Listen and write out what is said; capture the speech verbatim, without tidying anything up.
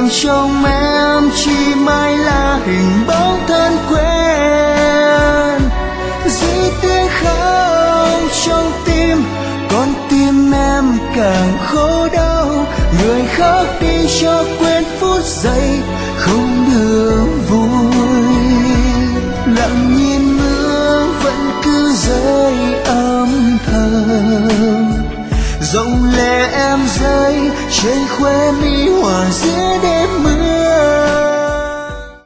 hình trong em chỉ mãi là hình bóng thân quen. Dĩ tiếng khóc trong tim, con tim em càng khổ đau. Người khóc đi cho quên phút giây không được vui. Lặng nhìn mưa vẫn cứ rơi âm thầm, dòng lệ em rơi trên khóe mi hòa giữa đêm mưa.